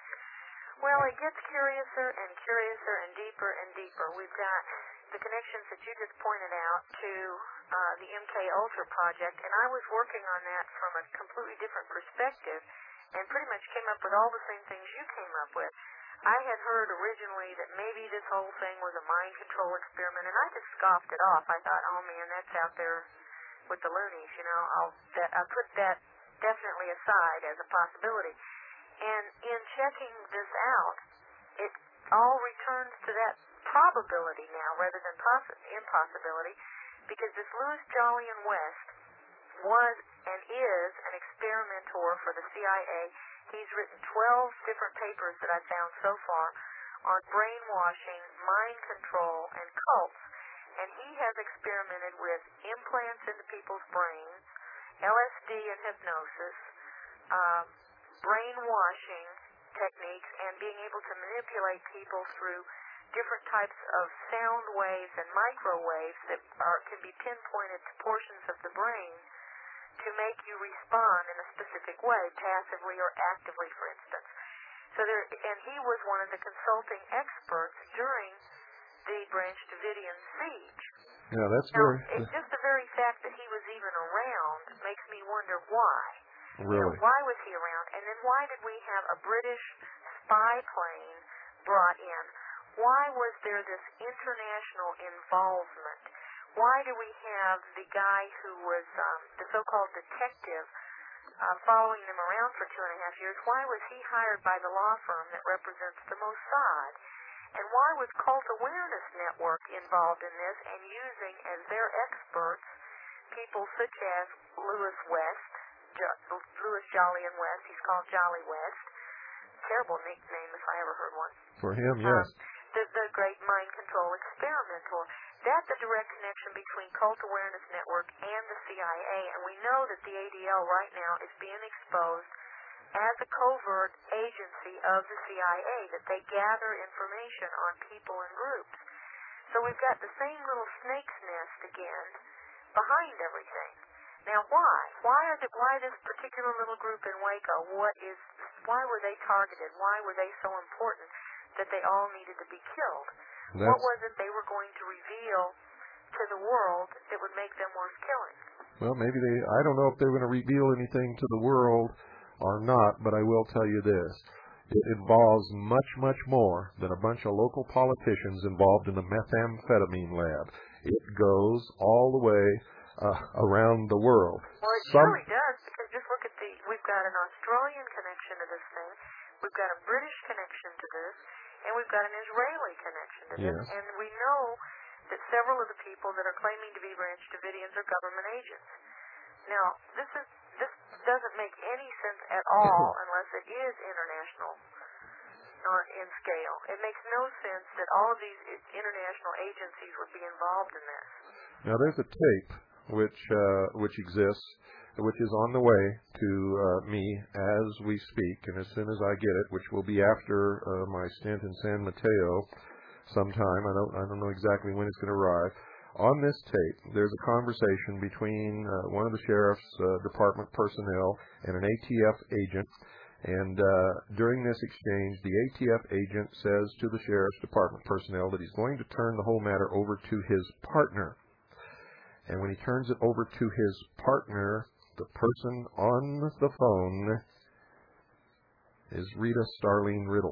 Well, it gets curiouser and curiouser and deeper and deeper. We've got the connections that you just pointed out to uh, the M K Ultra project, and I was working on that from a completely different perspective and pretty much came up with all the same things you came up with. I had heard originally that maybe this whole thing was a mind control experiment, and I just scoffed it off. I thought, oh man, that's out there with the loonies, you know. I'll, that, I'll put that definitely aside as a possibility. And in checking this out, it all returns to that probability now rather than poss- impossibility, because this Louis Jolyon West was and is an experimenter for the C I A. He's written twelve different papers that I've found so far on brainwashing, mind control, and cults. And he has experimented with implants into people's brains, L S D and hypnosis, um, brainwashing techniques, and being able to manipulate people through different types of sound waves and microwaves that are, can be pinpointed to portions of the brain to make you respond in a specific way, passively or actively, for instance. So there, and he was one of the consulting experts during the Branch Davidian siege. Yeah, that's now, very... It's just the very fact that he was even around makes me wonder why. Really? You know, why was he around? And then why did we have a British spy plane brought in? Why was there this international involvement? Why do we have the guy who was um, the so-called detective uh, following them around for two and a half years? Why was he hired by the law firm that represents the Mossad? And why was Cult Awareness Network involved in this and using as their experts people such as Louis West, jo- Louis Jolyon West, he's called Jolly West, terrible nickname if I ever heard one. For him, yes. Um, the, the great mind control experimenter. That's a direct connection between Cult Awareness Network and the C I A, and we know that the A D L right now is being exposed as a covert agency of the C I A, that they gather information on people and groups. So we've got the same little snake's nest again behind everything. Now why? Why are the, why this particular little group in Waco? What is, why were they targeted? Why were they so important that they all needed to be killed? That's... What was it they were going to reveal to the world that would make them worth killing? Well, maybe they, I don't know if they're going to reveal anything to the world or not, but I will tell you this. It involves much, much more than a bunch of local politicians involved in the methamphetamine lab. It goes all the way uh, around the world. Well, it Some... surely does, because just look at the, we've got an Australian connection to this thing, we've got a British connection to this, and we've got an Israeli connection to this, yes. And we know that several of the people that are claiming to be Branch Davidians are government agents. Now, this is this doesn't make any sense at all unless it is international or in scale. It makes no sense that all of these international agencies would be involved in this. Now, there's a tape which uh, which exists, which is on the way to uh, me as we speak, and as soon as I get it, which will be after uh, my stint in San Mateo sometime, I don't I don't know exactly when it's going to arrive. On this tape, there's a conversation between uh, one of the sheriff's uh, department personnel and an A T F agent, and uh, during this exchange, the A T F agent says to the sheriff's department personnel that he's going to turn the whole matter over to his partner. And when he turns it over to his partner, the person on the phone is Rita Starlene Riddle.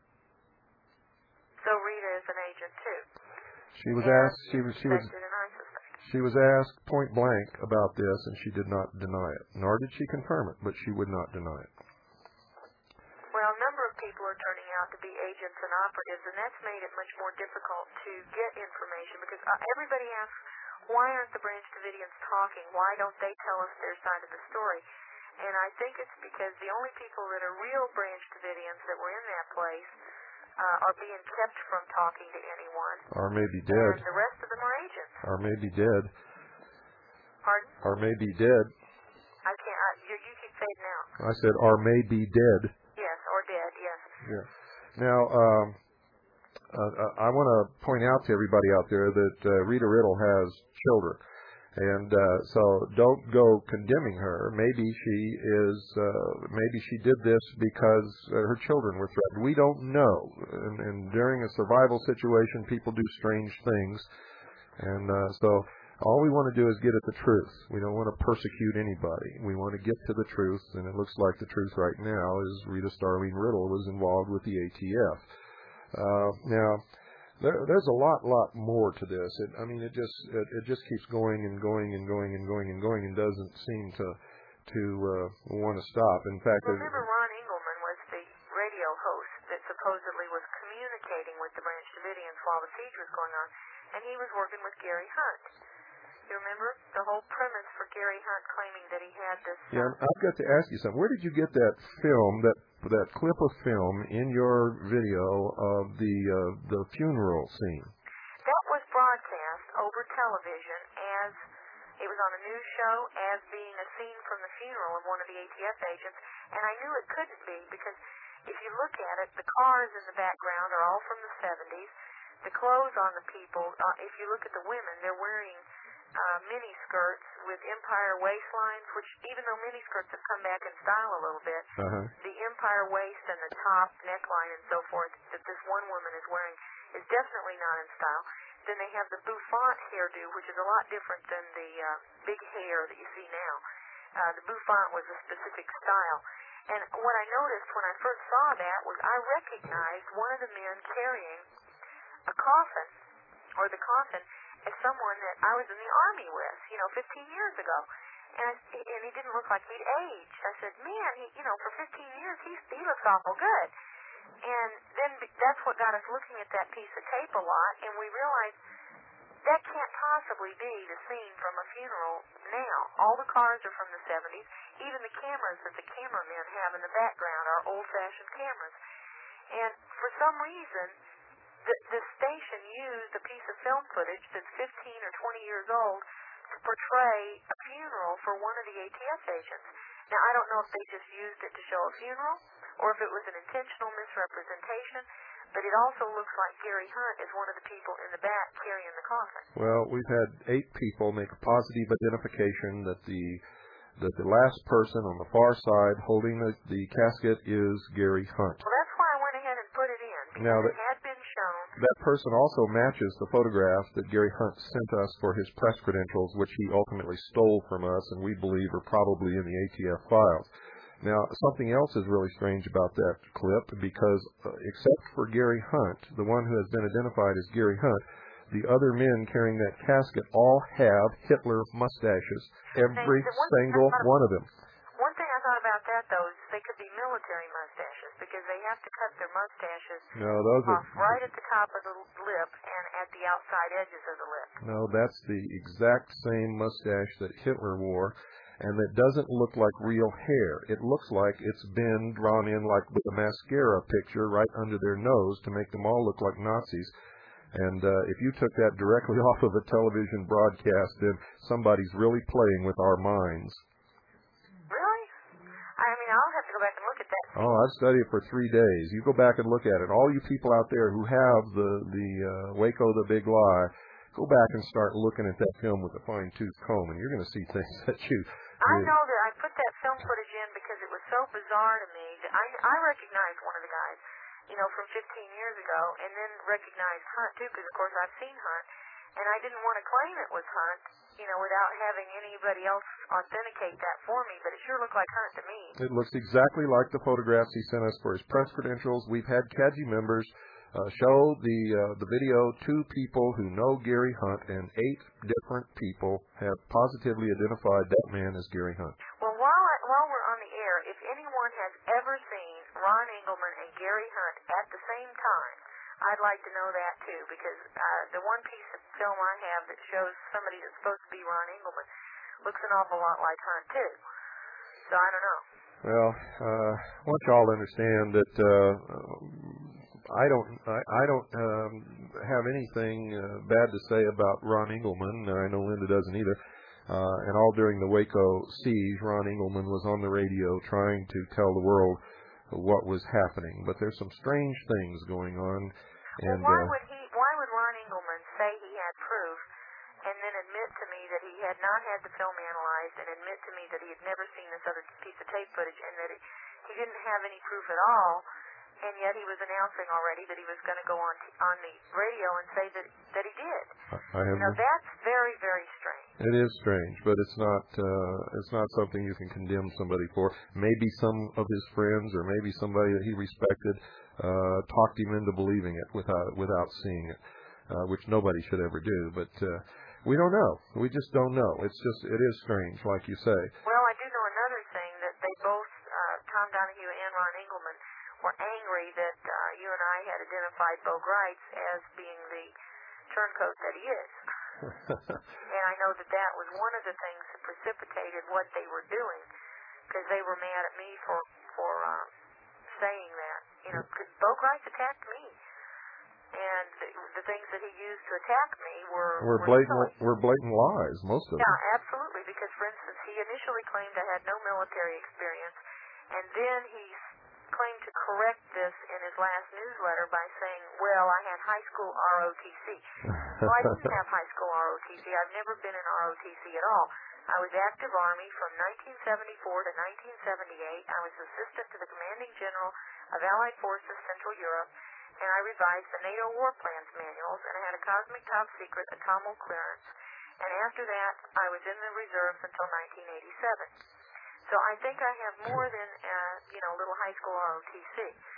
So Rita is an agent too. She was and asked. She was. She was. She was asked point blank about this, and she did not deny it. Nor did she confirm it, but she would not deny it. Well, a number of people are turning out to be agents and operatives, and that's made it much more difficult to get information because everybody asks, why aren't the Branch Davidians talking? Why don't they tell us their side of the story? And I think it's because the only people that are real Branch Davidians that were in that place uh, are being kept from talking to anyone. Or may be dead. And the rest of them are agents. Or may be dead. Pardon? Or may be dead. I can't, I, you, you keep fading out. I said, or may be dead. Yes, or dead, yes. Yeah. Now, um, uh, I want to point out to everybody out there that uh, Rita Riddle has children. And uh, so don't go condemning her. Maybe she is, uh, maybe she did this because uh, her children were threatened. We don't know. And, and during a survival situation, people do strange things. And uh, so all we want to do is get at the truth. We don't want to persecute anybody. We want to get to the truth. And it looks like the truth right now is Rita Starlene Riddle was involved with the A T F. Uh, now, There, there's a lot, lot more to this. It, I mean, it just, it, it just keeps going and going and going and going and going, and doesn't seem to, to uh, want to stop. In fact, well, remember Ron Engelman was the radio host that supposedly was communicating with the Branch Davidians while the siege Gary Hunt. You remember the whole premise for Gary Hunt claiming that he had this? Yeah, Uh, I've got to ask you something. Where did you get that film, that that clip of film in your video of the uh, the funeral scene? That was broadcast over television as it was on a news show as being a scene from the funeral of one of the A T F agents, and I knew it couldn't be because if you look at it, the cars in the background are all from the seventies. The clothes on the people, uh, if you look at the women, they're wearing uh, mini skirts with empire waistlines, which even though mini skirts have come back in style a little bit, Uh-huh. the empire waist and the top neckline and so forth that this one woman is wearing is definitely not in style. Then they have the bouffant hairdo, which is a lot different than the uh, big hair that you see now. Uh, the bouffant was a specific style. And what I noticed when I first saw that was I recognized one of the men carrying a coffin, or the coffin, as someone that I was in the Army with, you know, fifteen years ago. And, I, and he didn't look like he'd aged. I said, man, he, you know, for fifteen years, he, he looks awful good. And then that's what got us looking at that piece of tape a lot, and we realized that can't possibly be the scene from a funeral now. All the cars are from the seventies. Even the cameras that the cameramen have in the background are old-fashioned cameras. And for some reason, the, the station used a piece of film footage that's fifteen or twenty years old to portray a funeral for one of the A T F agents. Now, I don't know if they just used it to show a funeral or if it was an intentional misrepresentation, but it also looks like Gary Hunt is one of the people in the back carrying the coffin. Well, we've had eight people make a positive identification that the that the last person on the far side holding the, the casket is Gary Hunt. Well, that's why I went ahead and put it in, because Now it that- had been shown. That person also matches the photograph that Gary Hunt sent us for his press credentials, which he ultimately stole from us and we believe are probably in the A T F files. Now, something else is really strange about that clip because uh, except for Gary Hunt, the one who has been identified as Gary Hunt, the other men carrying that casket all have Hitler mustaches, every the one- single I thought- one of them. One thing I thought about that, though, is they could be military mustaches because they have to cut their mustaches No, those are off right at the top of the lip and at the outside edges of the lip. no, that's the exact same mustache that Hitler wore, and it doesn't look like real hair. It looks like it's been drawn in like with a mascara picture right under their nose to make them all look like Nazis. And uh, if you took that directly off of a television broadcast, then somebody's really playing with our minds. Really? I mean, I'll have to go back and look at that. Oh, I've studied it for three days. You go back and look at it. All you people out there who have the the uh, Waco the Big Lie, go back and start looking at that film with a fine-tooth comb, and you're going to see things that you. I know that I put that film footage in because it was so bizarre to me that I, I recognized one of the guys, you know, from fifteen years ago, and then recognized Hunt, too, because, of course, I've seen Hunt, and I didn't want to claim it was Hunt, you know, without having anybody else authenticate that for me, but it sure looked like Hunt to me. It looks exactly like the photographs he sent us for his press credentials. We've had C A G I members uh, show the uh, the video to people who know Gary Hunt, and eight different people have positively identified that man as Gary Hunt. Well, while, I, while we're on the air, if anyone has ever seen Ron Engelman and Gary Hunt at the same time, I'd like to know that, too, because uh, the one piece of film I have that shows somebody that's supposed to be Ron Engelman looks an awful lot like Hunt, too. So I don't know. Well, uh, I want y'all to understand that uh, I don't I, I don't um, have anything uh, bad to say about Ron Engelman. I know Linda doesn't either. Uh, and all during the Waco siege, Ron Engelman was on the radio trying to tell the world what was happening. But there's some strange things going on. And well, why uh, would he? Why would Ron Engelman say he had proof, and then admit to me that he had not had the film analyzed, and admit to me that he had never seen this other piece of tape footage, and that it, he didn't have any proof at all, and yet he was announcing already that he was going to go on t- on the radio and say that that he did. I have Now that's very, very strange. It is strange, but it's not uh, it's not something you can condemn somebody for. Maybe some of his friends or maybe somebody that he respected uh, talked him into believing it without without seeing it, uh, which nobody should ever do. But uh, we don't know. We just don't know. It's just it is strange, like you say. Well, I do know another thing that they both, uh, Tom Donahue and Ron Engelman, were angry that uh, you and I had identified Bo Greitz as being the turncoat that he is. And I know that that was one of the things that precipitated what they were doing, because they were mad at me for for um, saying that. You know, because Bo Grice attacked me, and the, the things that he used to attack me were Were were blatant, silly. were blatant lies, most of them. Yeah, absolutely. Because, for instance, he initially claimed I had no military experience, and then he claimed to correct this in his last newsletter by saying, well, I had high school R O T C. Well, I didn't have high school R O T C. I've never been in R O T C at all. I was active Army from nineteen seventy-four to nineteen seventy-eight. I was assistant to the commanding general of Allied Forces Central Europe, and I revised the NATO War Plans manuals, and I had a cosmic top secret atomo clearance. And after that, I was in the reserves until nineteen eighty-seven. So I think I have more than, uh, you know, little high school R O T C.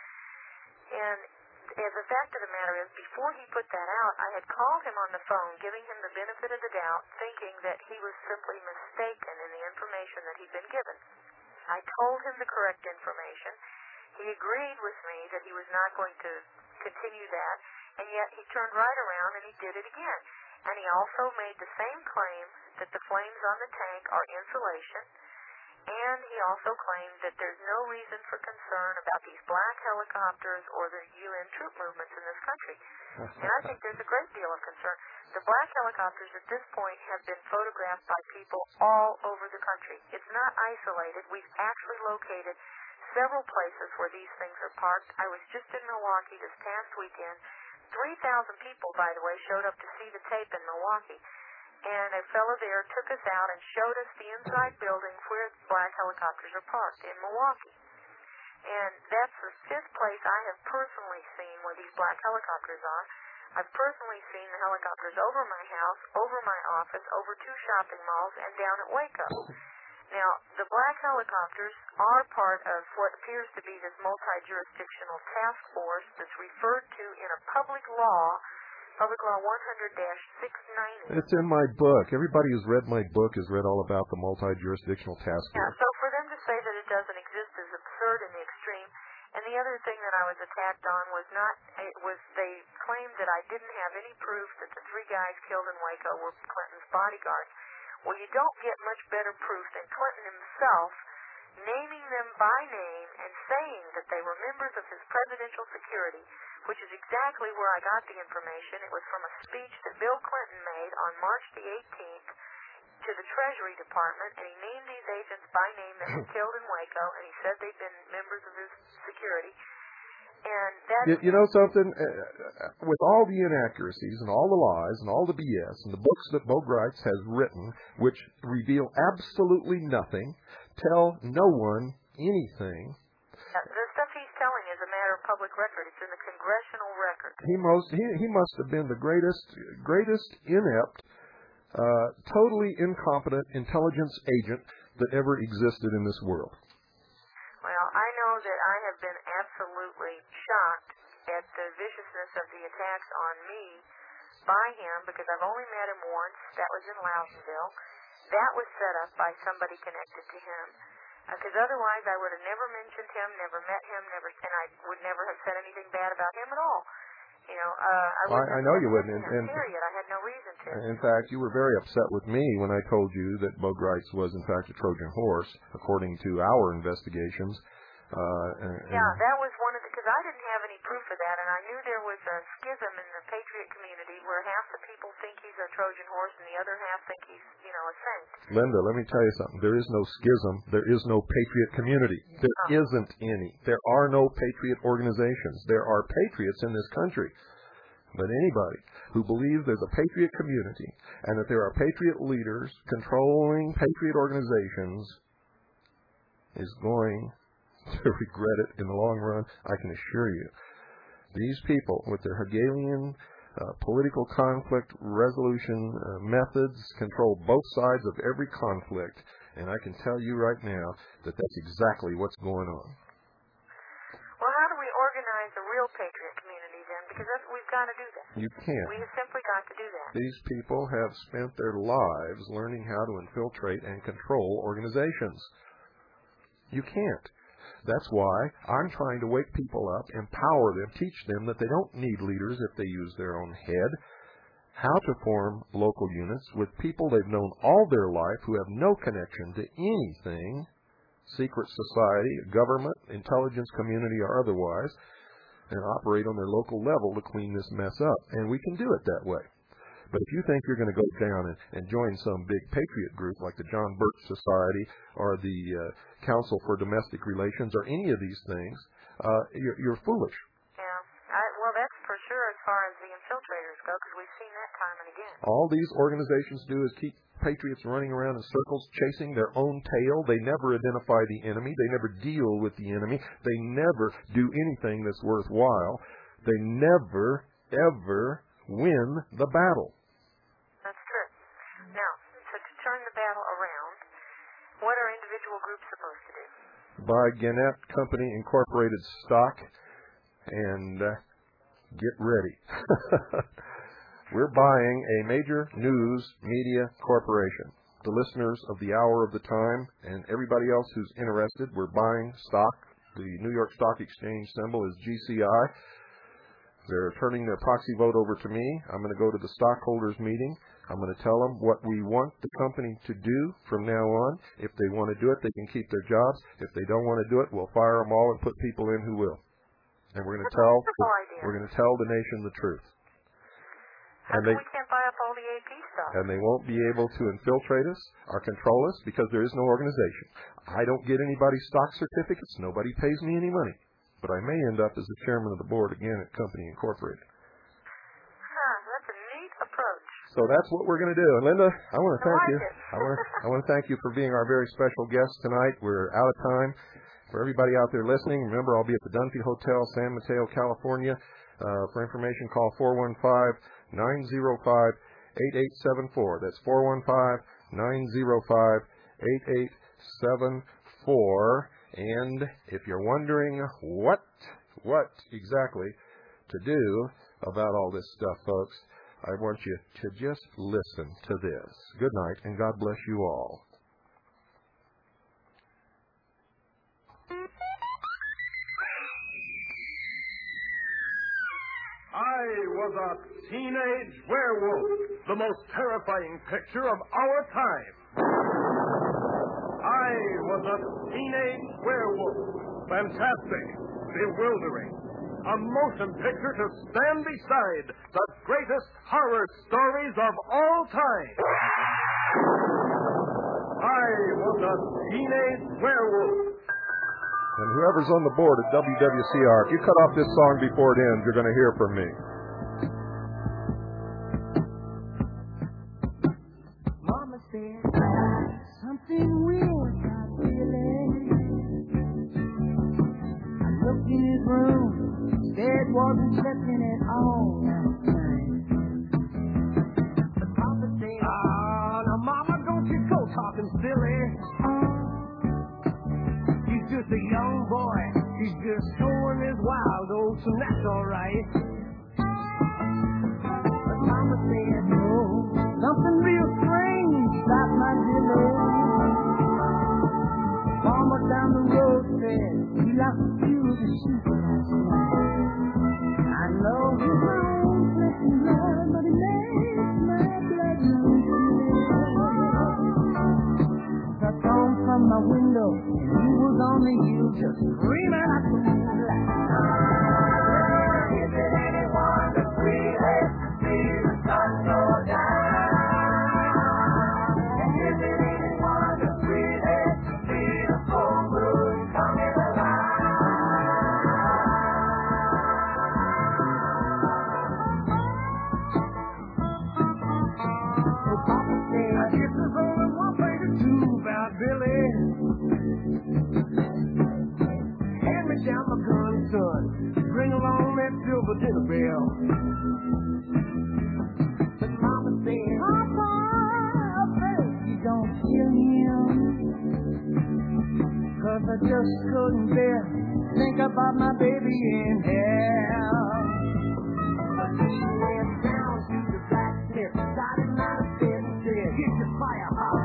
And as the fact of the matter is, before he put that out, I had called him on the phone, giving him the benefit of the doubt, thinking that he was simply mistaken in the information that he'd been given. I told him the correct information. He agreed with me that he was not going to continue that, and yet he turned right around and he did it again. And he also made the same claim that the flames on the tank are insulation, and he also claimed that there's no reason for concern about these black helicopters or the U N troop movements in this country. And I think there's a great deal of concern. The black helicopters at this point have been photographed by people all over the country. It's not isolated. We've actually located several places where these things are parked. I was just in Milwaukee this past weekend. three thousand people, by the way, showed up to see the tape in Milwaukee. And a fellow there took us out and showed us the inside building where black helicopters are parked in Milwaukee. And that's the fifth place I have personally seen where these black helicopters are. I've personally seen the helicopters over my house, over my office, over two shopping malls, and down at Waco. Now, the black helicopters are part of what appears to be this multi-jurisdictional task force that's referred to in a public law, Public Law one hundred dash six ninety. It's in my book. Everybody who's read my book has read all about the multi-jurisdictional task Yeah, force. so for them to say that it doesn't exist is absurd in the extreme. And the other thing that I was attacked on was not, it was they claimed that I didn't have any proof that the three guys killed in Waco were Clinton's bodyguards. Well, you don't get much better proof than Clinton himself naming them by name and saying that they were members of his presidential security, which is exactly where I got the information. It was from a speech that Bill Clinton made on March the eighteenth to the Treasury Department, and he named these agents by name that were killed in Waco, and he said they'd been members of his security. And that You, you know something? Uh, with all the inaccuracies and all the lies and all the B S and the books that Bo Grice has written, which reveal absolutely nothing, tell no one anything. uh, the stuff he's telling is a matter of public record. It's in the congressional record. He most he, he must have been the greatest greatest inept, uh, totally incompetent intelligence agent that ever existed in this world. Well, I know that I have been absolutely shocked at the viciousness of the attacks on me by him, because I've only met him once. That was in Loudonville. That was set up by somebody connected to him. Because uh, otherwise I would have never mentioned him, never met him, never, and I would never have said anything bad about him at all. You know, uh, I, I, I know you wouldn't. And, and, period. I had no reason to. In fact, you were very upset with me when I told you that Bo Grice was, in fact, a Trojan horse, according to our investigations. Uh, and, yeah, that was one of the, because I didn't have any proof of that, and I knew there was a schism in the Patriot community where half the people think he's a Trojan horse and the other half think he's, you know, a saint. Linda, let me tell you something. There is no schism. There is no Patriot community. There oh. isn't any. There are no Patriot organizations. There are patriots in this country. But anybody who believes there's a Patriot community and that there are Patriot leaders controlling Patriot organizations is going to regret it in the long run, I can assure you. These people, with their Hegelian uh, political conflict resolution uh, methods, control both sides of every conflict. And I can tell you right now that that's exactly what's going on. Well, how do we organize a real Patriot community then? Because that's, we've got to do that. You can't. We have simply got to do that. These people have spent their lives learning how to infiltrate and control organizations. You can't. That's why I'm trying to wake people up, empower them, teach them that they don't need leaders if they use their own head. how to form local units with people they've known all their life who have no connection to anything, secret society, government, intelligence community, or otherwise, and operate on their local level to clean this mess up. And we can do it that way. But if you think you're going to go down and, and join some big patriot group like the John Birch Society or the uh, Council for Domestic Relations or any of these things, uh, you're, you're foolish. Yeah, I, well, that's for sure as far as the infiltrators go, because we've seen that time and again. All these organizations do is keep patriots running around in circles, chasing their own tail. They never identify the enemy. They never deal with the enemy. They never do anything that's worthwhile. They never, ever win the battle. That's true. Now, so to turn the battle around, what are individual groups supposed to do? Buy Gannett Company Incorporated stock and uh, get ready. We're buying a major news media corporation. The listeners of the Hour of the Time and everybody else who's interested, we're buying stock. The New York Stock Exchange symbol is G C I. They're turning their proxy vote over to me. I'm going to go to the stockholders meeting. I'm going to tell them what we want the company to do from now on. If they want to do it, they can keep their jobs. If they don't want to do it, we'll fire them all and put people in who will. And we're going to tell we're going to tell the nation the truth. How And come they we can't buy up all the A P stuff? and they won't be able to infiltrate us or control us because there is no organization. I don't get anybody's stock certificates. Nobody pays me any money. But I may end up as the chairman of the board again at Company Incorporated. Huh, that's a neat approach. So that's what we're going to do. And Linda, I want to thank like you. it. I want to I want to thank you for being our very special guest tonight. We're out of time. For everybody out there listening, remember I'll be at the Dunphy Hotel, San Mateo, California. Uh, for information, call four one five, nine zero five, eight eight seven four. That's four one five, nine zero five, eight eight seven four. And if you're wondering what, what exactly to do about all this stuff, folks, I want you to just listen to this. Good night, and God bless you all. I was a teenage werewolf, the most terrifying picture of our time. I was a teenage werewolf, fantastic, bewildering, a motion picture to stand beside the greatest horror stories of all time. I was a teenage werewolf. And whoever's on the board at W W C R, if you cut off this song before it ends, you're going to hear from me. Mama said something weird got feeling. I looked in his room, Dad wasn't checking it all that time. But Papa said, Ah, now, Mama, don't you go talking silly. He's just a young boy. He's just showing his wild oats, and that's all right. but Mama said, no, something real strange about my Billy. Farmer down the road said he lost a few of the sheep last night. I know he's my own flesh and blood, but he makes my blood run cold. I saw him from my window, and he was on the hill just screaming at the moonlight. Is it anyone but really see the sun go down? And is it anyone but really see the full moon coming around? So Papa said, I guess there's only one thing to do about Billy. Hand me down my gun, son. Bring along that silver dinner bell. but Mama said, Papa, I beg you don't kill him. 'Cause I just couldn't bear think about my baby in hell. But she went down to the blacksmith, started out of bed and said, get your fire hot.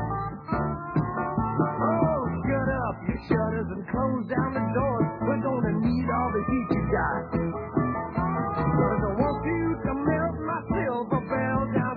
Oh, shut up, you shutters, and close down the doors. We're gonna need all the heat you got. 'Cause I want you to melt my silver bell down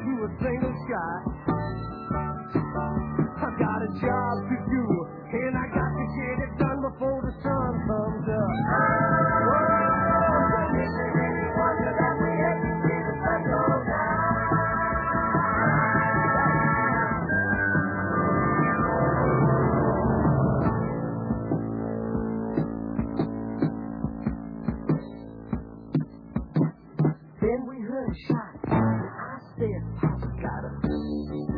said, Papa got a